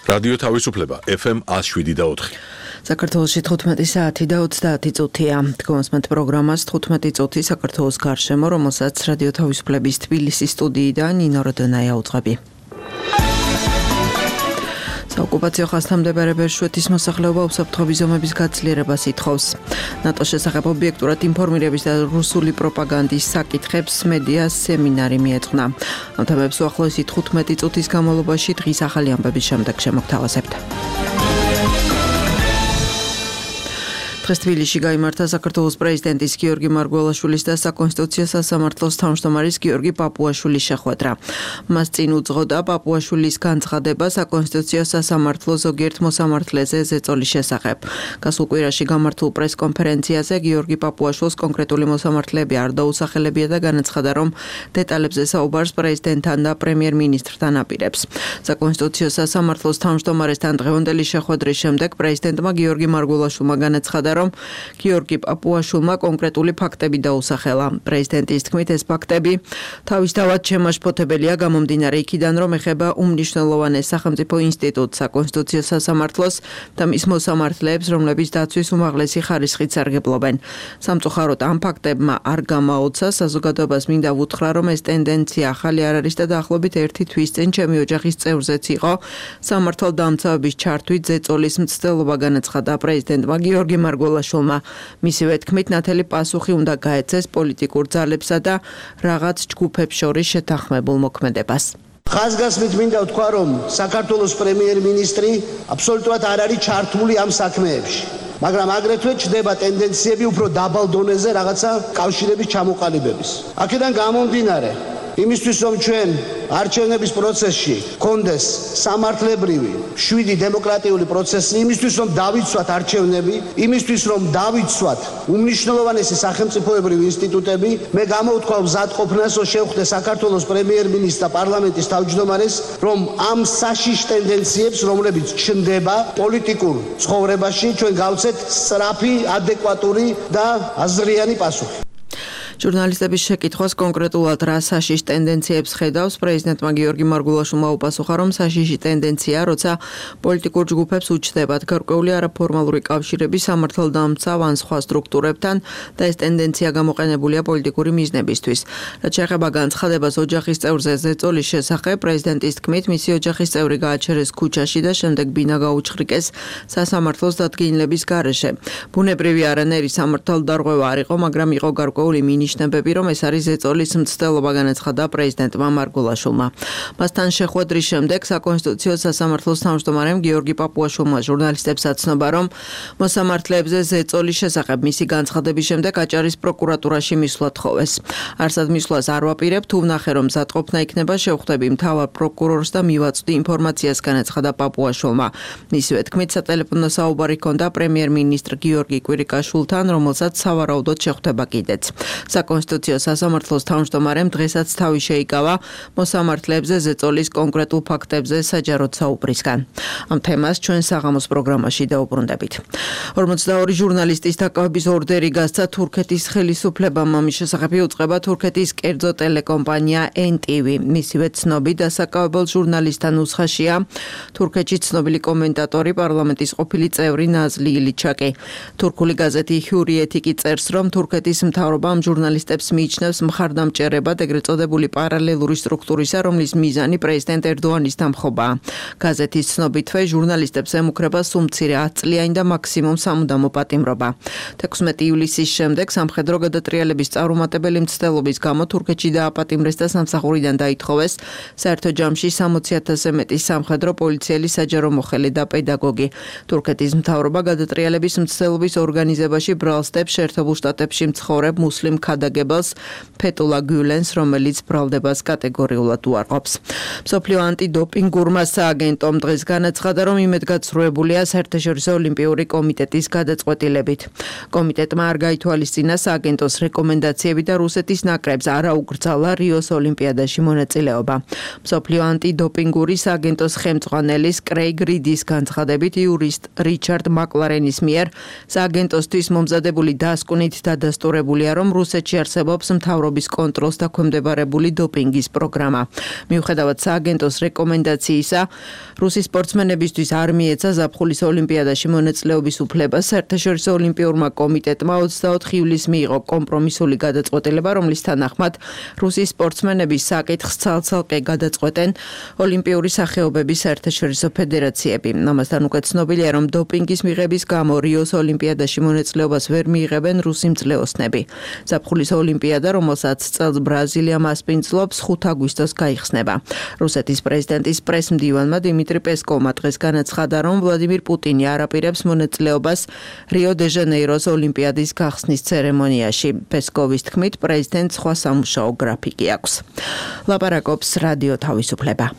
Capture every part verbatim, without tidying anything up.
რადიო თავისუფლება ეფ ემ ათს შვიდი და ოთხი. საქართველოში თხუთმეტი საათი და ოცდაათი წუთია. თქვენს პროგრამას თხუთმეტი წუთი საქართველოს გარშემო, რომელსაც რადიო თავისუფლების თბილისის სტუდიიდან ნინო როდონაია უძღვები. ოკუპაციო ხაზთან მდებარე ბერშვეთის მოსახლეობა უსაფრთხოების ზომების გაძლიერებას ითხოვს. ნატოს შესახებ ობიექტურად ინფორმირების და რუსული პროპაგანდის საკითხებს მედია სემინარი მიეძღვნა. ამ თემებს უახლოესი თხუთმეტი წუთის განმავლობაში დღის ახალი ამბების შემდეგ შემოგთავაზებთ. დღეს თბილისში გაიმართა საქართველოს პრეზიდენტის გიორგი მარგველაშვილის და საკონსტიტუციო სასამართლოს თავმჯდომარის გიორგი პაპუაშვილის შეხვედრა. მას წინ უძღოდა პაპუაშვილის განცხადება საკონსტიტუციო სასამართლო ზოგიერთ მოსამართლეზე ზეწოლის შესახებ. გასულ კვირაში გამართულ პრესკონფერენციაზე გიორგი პაპუაშვილს კონკრეტული მოსამართლეები არ დაუსახელებია და განაცხადა, რომ დეტალებზე საუბარს პრეზიდენტთან და პრემიერ-მინისტრთან აპირებს. საკონსტიტუციო სასამართლოს თავმჯდომარესთან დღევანდელი შეხვედრის შემდეგ პრეზიდენტმა გიორგი მარგველაშვილმა განაცხადა, რომ გიორგი პაპუაშვილმა კონკრეტული ფაქტები დაუსახელა. პრეზიდენტის თქმით, ეს ფაქტები თავისთავად შემაშფოთებელია გამომდინარე იქიდან, რომ ეხება უმნიშვნელოვანეს სახელმწიფო ინსტიტუტს, საკონსტიტუციო სასამართლოს და მის მოსამართლეებს, რომლებიც დაცვის უმაღლესი ხარისხით სარგებლობენ. სამწუხაროდ ამ ფაქტებმა არ გამაოცა, საზოგადოებას მინდა ვუთხრა, რომ ეს ტენდენცია ახალი არ არის და დაახლოებით ერთი თვის წინ ჩემი ოჯახის წევრზეც იყო სამართალდამცავების ჩართვით ზეწოლის მცდელობა, განაცხადა პრეზიდენტმა გიორგი მარგველაშვილმა. მისივე თქმით, ნათელი პასუხი უნდა გაეცეს პოლიტიკურ ძალებსა და რაღაც ჯგუფებს შორის შეთანხმებულ მოქმედებას. ხაზგასმით მინდა ვთქვა, რომ საქართველოს პრემიერ-მინისტრი აბსოლუტურად არ არის ჩართული ამ საქმეებში. მაგრამ აგრეთვე ჩნდება ტენდენციები უფრო დაბალ დონეზე რაღაცა კავშირების ჩამოყალიბების. აქედან გამომდინარე, იმისთვის რომ ჩვენ არჩევნების პროცესში კონდეს სამართლებრივი შვიდი დემოკრატიული პროცესი, იმისთვის რომ დავიცვათ არჩევნები, იმისთვის რომ დავიცვათ უმნიშვნელოვანესი სახელმწიფოებრივი ინსტიტუტები, მე გამოვთქვამ მზადყოფნას, რომ შევხვდე საქართველოს პრემიერ-მინისტრს და პარლამენტის თავმჯდომარეს, რომ ამ საშიშ ტენდენციებს, რომლებიც ჩნდება პოლიტიკურ ცხოვრებაში, ჩვენ გავცეთ სწრაფი, ადეკვატური და აზრიანი პასუხი. ჟურნალისტების შეკითხვას კონკრეტულად რა საშიშ ტენდენციებს ხედავს, პრეზიდენტმა გიორგი მარგველაშვილმა უპასუხა, რომ საშიში ტენდენცია, როცა პოლიტიკურ ჯგუფებს უჩნდებათ გარკვეული არაფორმალური კავშირები სამართალდამცავ ან სხვა სტრუქტურებთან და ეს ტენდენცია გამოყენებულია პოლიტიკური მიზნებისთვის. რაც შეეხება განცხადებას ოჯახის წევრზე ზეწოლის შესახებ, პრეზიდენტის თქმით, მისი ოჯახის წევრი გააჩერეს ქუჩაში და შემდეგ ბინა გაუჩხრიკეს სასამართლოს დადგენილების გარეშე. ბუნებრივი არანაირი სამართალდარღვევა არ იყო, მაგრამ იყო გარკვეული მინი ნიშნებები, რომ ეს არის ზეწოლის მცდელობა, განაცხადა პრეზიდენტმა მარგველაშვილმა. მასთან შეხვედრის შემდეგ საკონსტიტუციო სასამართლოს თავმჯდომარემ გიორგი პაპუაშვილმა ჟურნალისტებს აცნობა, რომ მოსამართლეებზე ზეწოლის შესახებ მისი განცხადების შემდეგ აჭარის პროკურატურაში მისვლა თხოვეს. არსად მისვლას არ ვაპირებ, თუ ვნახე, რომ მზადყოფნა იქნება, შევხვდები მთავარ პროკურორს და მივაწვდი ინფორმაციას, განაცხადა პაპუაშვილმა. მისივე თქმით, სატელეფონო საუბარი ჰქონდა პრემიერ-მინისტრ გიორგი კვირიკაშვილთან, რომელსაც სავარაუდოდ შეხვდება კიდეც. საკონსტიტუციო სასამართლოს თავმჯდომარემ დღესაც თავი შეიკავა მოსამართლეებზე ზეწოლის კონკრეტულ ფაქტებზე საჯაროდ საუბრისგან. ამ თემას ჩვენ საღამოს პროგრამაში დაუბრუნდებით. ორმოცდაორი ჟურნალისტის დაკავების ორდერი გასცა თურქეთის ხელისუფლებამ. ამის შესახებ იუწყება თურქეთის კერძო ტელეკომპანია ენ ტი ვი. მისივე ცნობით დასაკავებელ ჟურნალისტთა ნუსხაშია თურქეთში ცნობილი კომენტატორი, პარლამენტის ყოფილი წევრი ნაზლი ილიჩაკი. თურქული გაზეთი ჰიურიეთი კი წერს, რომ თურქეთის მთავრობამ ჟურნალისტებს მიიჩნევს მხარდამჭერებად ეგრეთ წოდებული პარალელური სტრუქტურისა, რომლის მიზანი პრეზიდენტ ერდოანის დამხობაა. გაზეთის ცნობითვე ჟურნალისტებს ემუქრება სულ მცირე ათწლიანი და მაქსიმუმ სამუდამო პატიმრობა. თექვსმეტი ივლისის შემდეგ სამხედრო გადატრიალების წარუმატებელი მცდელობის გამო თურქეთში დააპატიმრეს და სამსახურიდან დაითხოვეს საერთო ჯამში სამოცი ათასზე მეტი სამხედრო პოლიციელი, საჯარო მოხელე და პედაგოგი. თურქეთის მთავრობა გადატრიალების მცდელობის ორგანიზებაში ბრალს დებს შეერთებულ შტატებში მცხოვრებ მუსლიმ ქადაგებელს ფეტულა გულენს, რომელიც ბრალდებას კატეგორიულად უარყოფს. მსოფლიო ანტიდოპინგურმა სააგენტომ დღეს განაცხადა, რომ იმედგაცრუებულია საერთაშორისო ოლიმპიური კომიტეტის გადაწყვეტილებით. კომიტეტმა არ გაითვალისწინა სააგენტოს რეკომენდაციები და რუსეთის ნაკრებს არ აუკრძალა რიოს ოლიმპიადაში მონაწილეობა. მსოფლიო ანტიდოპინგური სააგენტოს ხელმძღვანელის კრეიგ რიდის განცხადებით, იურისტ რიჩარდ მაკლარენის მიერ სააგენტოსთვის მომზადებული დასკვნით დადასტურებულია, რომ რუსეთში რუსეთში არსებობს მთავრობის კონტროლს დაქვემდებარებული დოპინგის პროგრამა. მიუხედავად სააგენტოს რეკომენდაციისა, რუსი სპორტსმენებისთვის არ მიეცა ზაფხულის ოლიმპიადაში მონაწილეობის უფლება. საერთაშორისო ოლიმპიურმა კომიტეტმა ოცდაოთხი ივლისს მიიღო კომპრომისული გადაწყვეტილება, რომლის თანახმად რუსის სპორტსმენების საკითხს ცალ-ცალკე გადაწყვეტენ ოლიმპიური სახეობების საერთაშორისო ფედერაციები. ამასთან უკვე ცნობილია, რომ დოპინგის მიღების გამო რიოს ოლიმპიადაში მონაწილეობას ვერ მიიღებენ რუსი მძლეოსნები. ზაფხულის ოლიმპიადა, რომელსაც წელს ბრაზილია მასპინძლობს, ხუთ აგვისტოს გაიხსნება. რუსეთის პრეზიდენტის პრესმდივანმა დიმიტრი პესკოვმა დღეს განაცხადა, რომ ვლადიმირ პუტინი არ აპირებს მონაწილეობას რიო-დე-ჟანეიროს ოლიმპიადის გახსნის ცერემონიაში. პესკოვის თქმით, პრეზიდენტს სხვა სამუშაო გრაფიკი აქვს. ლაპარაკობს რადიო თავისუფლება.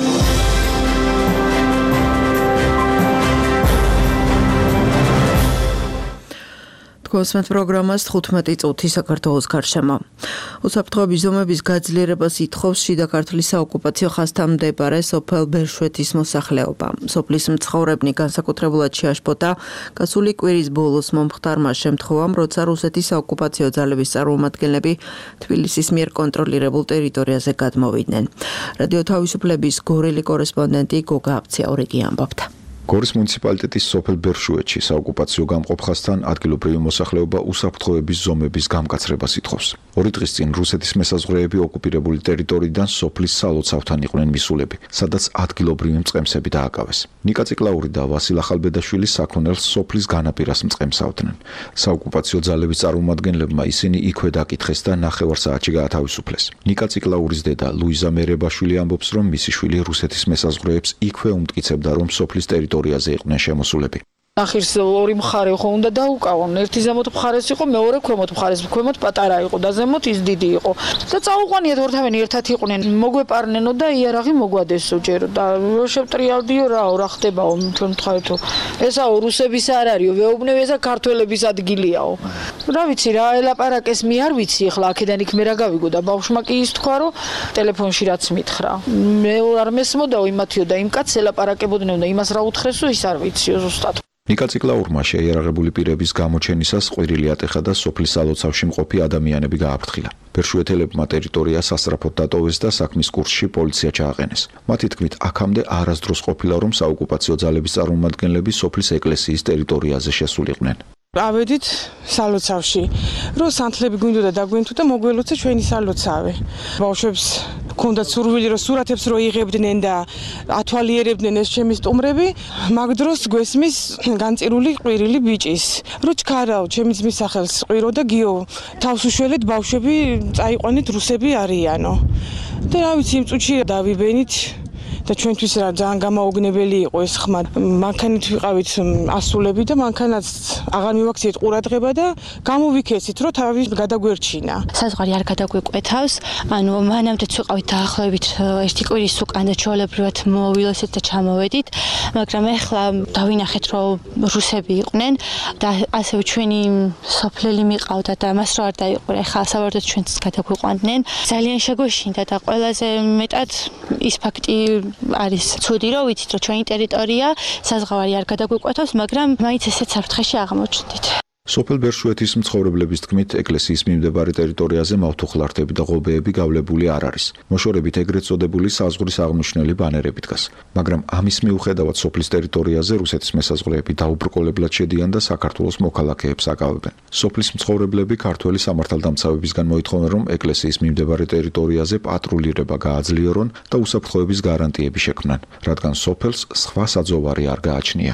გოსმეთ პროგრამას თხუთმეტი წუთი საქართველოს გარშემო. უსაფრთხოების ზომების გაძლიერებას ითხოვს შიდა ქართლის საოკუპაციო ხაზთან მდებარე სოფელ ბერშვეთის მოსახლეობა. სოფლის მცხოვრებნი განსაკუთრებულად შეაშფოთა გასული კვირის ბოლოს მომხდარმა შემთხვევამ, როცა რუსეთის საოკუპაციო ძალების წარმომადგენლები თბილისის მიერ კონტროლირებულ ტერიტორიაზე გადმოვიდნენ. რადიო თავისუფლების გორელი კორესპონდენტი გოგა აბციაურიგი ამბობდა. გორის მუნიციპალიტეტის სოფელ ბერშვეთში საოკუპაციო გამყოფ ხაზთან ადგილობრივი მოსახლეობა უსაფრთხოების ზომების გამკაცრებას ითხოვს. ორი დღის წინ რუსეთის მესაზღვრეები ოკუპირებული ტერიტორიიდან სოფლის სალოცავთან იყვნენ მისულები, სადაც ადგილობრივი მწყემსები დააკავეს. ნიკა ციკლაური და ვასილ ახალბედაშვილი საქონელს სოფლის განაპირას მწყემსავდნენ. საოკუპაციო ძალების წარმომადგენლებმა ისინი იქვე დაკითხეს და ნახევარ საათში გაათავისუფლეს. ნიკა ციკლაურის დედა ლუიზა მერებაშვილი ამბობს, რომ მისი შვილი რუსეთის მესაზღვრეებს იქვე უმტკიცებდა, რომ სოფლის ტერიტორიაზე იყვნენ შემოსულები. ახირს ორი მხარე ხო უნდა დაუკავონ. ერთი ზემოთ მხარეს იყო, მეორე ქვემოთ მხარეს. ქვემოთ პატარა იყო და ზემოთ ის დიდი იყო. და წაუყვანიათ ორთავენი ერთად იყვნენ. მოგვეპარნენო და იარაღი მოგვადესო ჯერ და შევტრიალდიო რაო რა ხდებაო თქვენ თქვაითო. ესაო რუსების არ არისო, ვეუბნები ესა ქართველების ადგილიაო. რა ვიცი რა ელაპარაკეს მე არ ვიცი ახლა აქედან იქ მე რა გავიგო და ბავშვმა კი ის თქვა რომ ტელეფონში რაც მითხრა. მე არ მესმოდაო იმათიო და იმ კაცს ელაპარაკებოდნენ და იმას რა უთხრესო ის არ ვიციო ზუსტად. ნიკა ციკლაურმა შეიარაღებული პირების გამოჩენისას ყვირილი ატეხა და სოფლის სალოცავში მყოფი ადამიანები გააფრთხილა. ბერშვეთელებმა ტერიტორია სასწრაფოდ დატოვეს და საქმის კურსში პოლიცია ჩააყენეს. მათი თქმით, აქამდე არასდროს ყოფილა, რომ საოკუპაციო ძალების წარმომადგენლები სოფლის ეკლესიის ტერიტორიაზე შესულიყვნენ. ავედით სალოცავში, რომ სანთლები გვინდოდა დაგვინთუ და მოგველოცა ჩვენი სალოცავი. ბავშვებს ქონდათ სურვილი, რომ სურათებს რო იღებდნენ და ათვალიერებდნენ ეს ჩემი სტუმრები, მაგ დროს გვესმის განწირული ყვირილი ბიჭის. რო ჩქარაო, ჩემი ძმის სახელს ყვირო და გიო, თავს უშველეთ ბავშვები წაიყვანეთ რუსები არიანო. და რა ვიცი, იმ წუთში დავიბენით და ჩვენთვის რა ძალიან გამაოგნებელი იყო ეს ხმა. მანქანით ვიყავით ასულები და მანქანაც აღარ მივაქციეთ ყურადღება და გამოვიქესით, რომ თავი გადაგვერჩინა. საზღვარი არ გადაგვიკვეთავს, ანუ მანამდეც ვიყავით დაახლოებით ერთი კვირის უკან და ჩვეულებრივად მოვილოსეთ და ჩამოვედით, მაგრამ ეხლა დავინახეთ, რომ რუსები იყვნენ და ასევე ჩვენი სოფლელი მიყავდა და მას რო არ დაიყურა, ეხლა საბოლოოდ ჩვენც გადაგვიყვანდნენ. ძალიან შეგვეშინდა და ყველაზე მეტად ის ფაქტი არის ცუდი, რომ ვიცით, რომ ჩვენი ტერიტორია საზღვარი არ გადაგვიკვეთავს, მაგრამ მაინც ესეც საფრთხეში აღმოჩნდით. სოფელ ბერშვეთის მცხოვრებლების თქმით, ეკლესიის მიმდებარე ტერიტორიაზე მავთუხლართები და ღობეები გავლებული არ არის. მოშორებით ეგრეთ წოდებული საზღვრის აღმნიშვნელი ბანერები დგას. მაგრამ ამის მიუხედავად სოფლის ტერიტორიაზე რუსეთის მესაზღვრეები დაუბრკოლებლად შედიან და საქართველოს მოქალაქეებს აკავებენ. სოფლის მცხოვრებლები ქართველი სამართალდამცავებისგან მოითხოვენ, რომ ეკლესიის მიმდებარე ტერიტორიაზე პატრულირება გააძლიერონ და უსაფრთხოების გარანტიები შექმნან, რადგან სოფელს სხვა საძოვარი არ გააჩნია.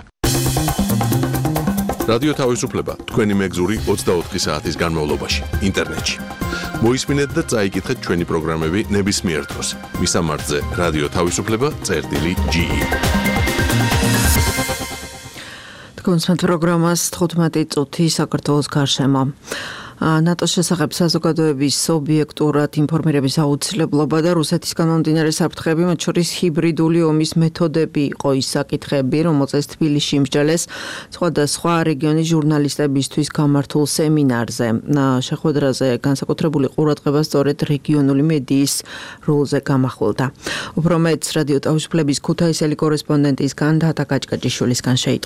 რადიო თავისუფლება თქვენი მეგზური ოცდაოთხი საათის განმავლობაში ინტერნეტში. მოისმინეთ და წაიკითხეთ ჩვენი პროგრამები ნებისმიერ დროს. მისამართზე რადიო თავისუფლება წერტილი ჯი. გოსმეთ პროგრამას თხუთმეტი წუთი საქართველოს გარშემო. ნატოს შესახებ საზოგადოების ობიექტურად ინფორმირების აუცილებლობა და რუსეთისგან მომდინარე საფრთხეები, მათ შორის ჰიბრიდული ომის მეთოდები იყო ის საკითხები, რომელზეც თბილისში იმსჯელეს სხვადასხვა რეგიონის ჟურნალისტებისთვის გამართულ სემინარზე. შეხვედრაზე განსაკუთრებული ყურადღება სწორედ რეგიონული მედიის როლზე გამახვილდა. უფრო მეტს რადიო თავისუფლების ქუთაისელი კორესპონდენტისგან დატა კაჭკაჭიშვილისგან შეიტყობთ.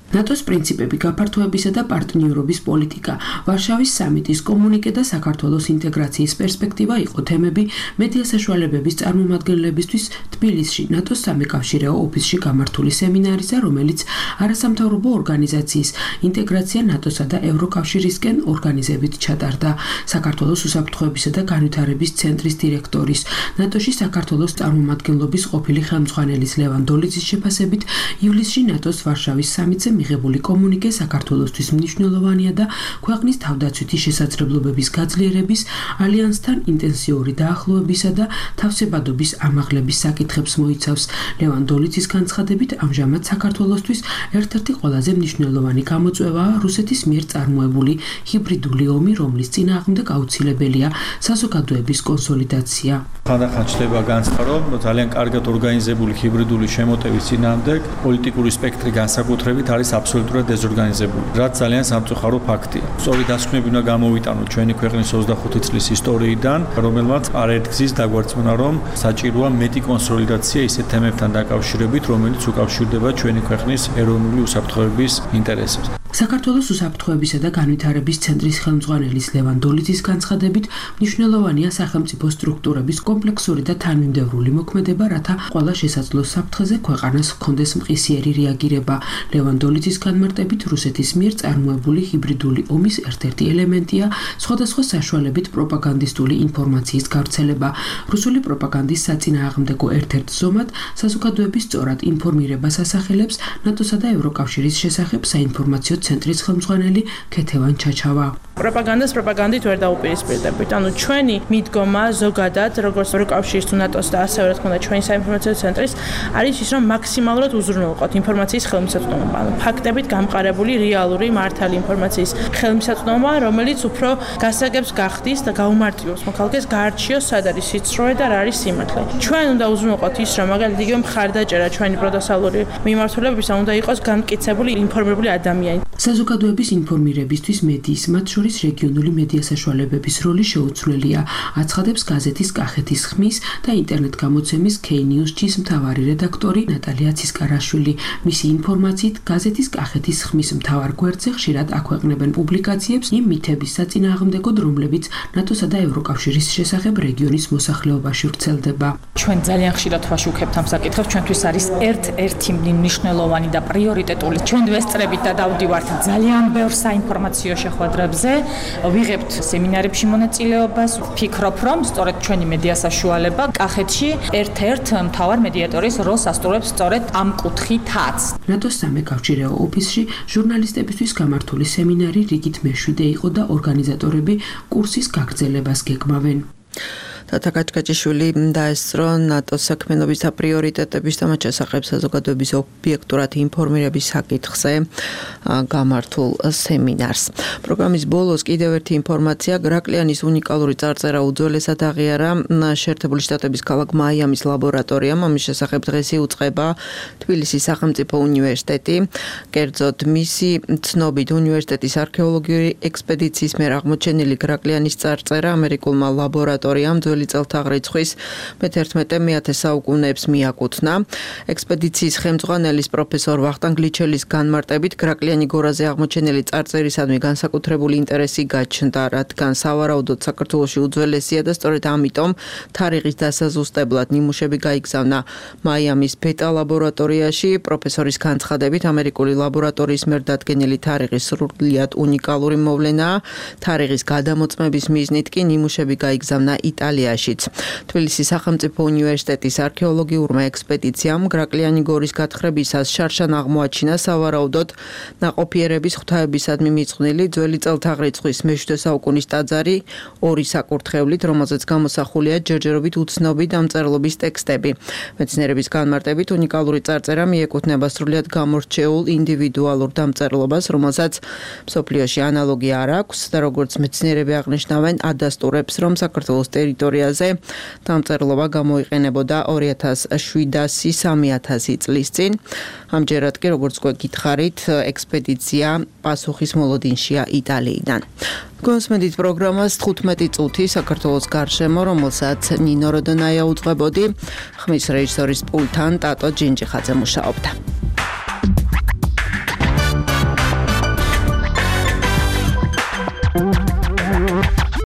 ნატოს პრინციპები, გაფართოებისა და პარტნიორობის პოლიტიკა, ვარშავის სამიტის კომუნიკე და საქართველოს ინტეგრაციის პერსპექტივა იყო თემები მედია საშუალებების წარმომადგენლებისთვის თბილისში ნატოს სამეკავშირეო ოფისში გამართული სემინარისა, რომელიც არასამთავრობო ორგანიზაციის ინტეგრაცია ნატოსა და ევროკავშირისკენ ორგანიზებით ჩატარდა. საქართველოს უსაფრთხოებისა და განვითარების ცენტრის დირექტორის, ნატოში საქართველოს წარმომადგენლობის ყოფილი ხელმძღვანელის ლევან დოლიძის შეფასებით, ივლისში ნატოს ვარშავის სამიტზე მიღებული კომუნიკე საქართველოსთვის მნიშვნელოვანია და ქვეყნის თავდაცვითი შესაძლებლობების გაძლიერების, ალიანსთან ინტენსიური დაახლოებისა და თავსებადობის ამაღლების საკითხებს მოიცავს. ლევან დოლიძის განცხადებით, ამჟამად საქართველოსთვის ერთ-ერთი ყველაზე მნიშვნელოვანი გამოწვევაა რუსეთის მიერ წარმოებული ჰიბრიდული ომი, რომლის წინააღმდეგ აუცილებელია საზოგადოების კონსოლიდაცია. ხანდახან ჩნდება განცდა, რომ ძალიან კარგად ორგანიზებული ჰიბრიდული შემოტევის წინააღმდეგ პოლიტიკური სპექტრი განსაკუთრებით არის აბსოლუტურად დეზორგანიზებული, რაც ძალიან სამწუხარო ფაქტია. სწორი დასკვნები უნდა გამოვიტანოთ ჩვენი ქვეყნის ოცდახუთი წლის ისტორიიდან, რომელმაც არაერთგზის დაგვარწმუნა, რომ საჭიროა მეტი კონსოლიდაცია ისეთ თემებთან დაკავშირებით, რომელიც უკავშირდება ჩვენი ქვეყნის ეროვნული უსაფრთხოების ინტერესებს. საქართველოს უსაფრთხოებისა და განვითარების ცენტრის ხელმძღვანელის ლევან დოლიძის განცხადებით, მნიშვნელოვანია სახელმწიფო სტრუქტურების კომპლექსური და თანმიმდევრული მოქმედება, რათა ყველა შესაძლო საფრთხეზე ქვეყანას ჰქონდეს მყისიერი რეაგირება. ლევან დოლიძის განმარტებით, რუსეთის მიერ წარმოებული ჰიბრიდული ომის ერთ-ერთი ელემენტია სხვადასხვა საშუალებით პროპაგანდისტული ინფორმაციის გავრცელება. რუსული პროპაგანდის საწინააღმდეგო ერთ-ერთ ზომად საზოგადოების სწორად ინფორმირებას ასახელებს ნატოსა და ევროკავშირის შესახებ საინფორმაციო ცენტრის ხელმძღვანელი ქეთევან ჩაჩავა. პროპაგანდას პროპაგანდით ვერ დაუპირისპირდებით. ანუ ჩვენი მიდგომა ზოგადად, როგორც ევროკავშირის თუ ნატოს და ასევე რა თქმა უნდა ჩვენი საინფორმაციო ცენტრის არის ის, რომ მაქსიმალურად უზრუნველყოთ ინფორმაციის ხელმისაწვდომობა. ანუ ფაქტებით გამყარებული რეალური მართალი ინფორმაციის ხელმისაწვდომობა, რომელიც უფრო გასაგებს გახდის და გაუმარტივებს მოქალაქეს გაარჩიოს სად არის სიცრუე და რა არის სიმართლე. ჩვენ უნდა უზრუნველყოთ ის, რომ მაგალითად იგივე მხარდაჭერა ჩვენი პროდასალური მიმართულებებისა უნდა იყოს განმტკიცებული ინფორმირებული ადამიანი. საზოგადოების ინფორმირებისთვის მედიის, მათ შორის რეგიონული მედია საშუალებების როლი შეუცვლელია, აცხადებს გაზეთის კახეთის ხმის და ინტერნეტ გამოცემის K-News-ის მთავარი რედაქტორი ნატალია ცისკარაშვილი. მისი ინფორმაციით, გაზეთის კახეთის ხმის მთავარ გვერდზე ხშირად აქვეყნებენ პუბლიკაციებს იმ მითების საწინააღმდეგოდ, რომლებიც ნატოსა და ევროკავშირის შესახებ რეგიონის მოსახლეობაში ვრცელდება. ჩვენ ძალიან ხშირად ვაშუქებთ ამ საკითხებს, ჩვენთვის არის ერთ-ერთი მნიშვნელოვანი და პრიორიტეტული. ჩვენ ვესწრებით და დავდივართ ძალიან ბევრ საინფორმაციო შეხვედრებზე, ვიღებთ სემინარებში მონაწილეობას, ვფიქრობ, რომ სწორედ ჩვენი მედია საშუალება კახეთში ერთ-ერთ მთავარ მედიატორის როლს ასრულებს სწორედ ამ კუთხითაც. ნატოს სამეკავშირეო ოფისში ჟურნალისტებისთვის გამართული სემინარი რიგით მეშვიდე იყო და ორგანიზატორები კურსის გაგრძელებას გეგმავენ. თათა კაჭკაჭიშვილი დაესწრო ნატოს საქმიანობის პრიორიტეტების და მათ შესახებ საზოგადოების ობიექტურად ინფორმირების საკითხზე გამართულ სემინარს. პროგრამის ბოლოს კიდევ ერთი ინფორმაცია, გრაკლიანის უნიკალური წარწერა უძველესად აღიარა შეერთებული შტატების ქალაქ მაიამის ლაბორატორიამ. ამის შესახებ დღეს იუწყება თბილისის სახელმწიფო უნივერსიტეტი. კერძოდ მისი ცნობით უნივერსიტეტის არქეოლოგიური ექსპედიციის მიერ აღმოჩენილი გრაკლიანის წარწერა ამერიკულმა ლაბორატორიამ ძველი წელთაღრიცხვის მეთერთმეტე მეათე საუკუნეებს მიაკუთვნა. ექსპედიციის ხელმძღვანელის პროფესორ ვახტანგ ლიჩელის განმარტებით, გრაკლიანი გორაზე აღმოჩენილი წარწერისადმი განსაკუთრებული ინტერესი გაჩნდა, რადგან სავარაუდოდ საქართველოში უძველესია და სწორედ ამიტომ თარიღის დასაზუსტებლად ნიმუშები გაიგზავნა მაიამის ბეტა ლაბორატორიაში. პროფესორის განცხადებით, ამერიკული ლაბორატორიის მიერ დადგენილი თარიღის სრულიად უნიკალური მოვლენაა. თარიღის გადამოწმების მიზნით კი ნიმუშები გაიგზავნა იტალიაშიც. თბილისის სახელმწიფო უნივერსიტეტის არქეოლოგიურმა ექსპედიციამ გრაკლიანი გორის გათხრებისას შარშან აღმოაჩინა სავარაუდოდ ნაყოფიერების ღვთაებისადმი მიძღვნილი ძველი წელთაღრიცხვის მეშვიდე საუკუნის ტაძარი ორი საკურთხევლით, რომელზეც გამოსახულია ჯერჯერობით უცნობი დამწერლობის ტექსტები. მეცნიერების განმარტებით, უნიკალური წარწერა მიეკუთვნება სრულიად გამორჩეულ ინდივიდუალურ დამწერლობას, რომელსაც მსოფლიოში ანალოგი არ აქვს და როგორც მეცნიერები აღნიშნავენ, ადასტურებს, რომ საქართველოს ტერიტორიაზე დამწერლობა გამოიყენებოდა ორი ათას შვიდასი სამი ათასი წლის წინ. ამჯერად კი, როგორც გითხარით, ექსპედიცია პასუხის მოლოდინშია იტალიიდან. გონსმენდით პროგრამას თხუთმეტი წუთი საქართველოს გარშემო, რომელსაც ნინო როდონაია უძღვებოდი, ხმის რეჟისორის პულტთან ტატო ჯინჯიხაძე მუშაობდა.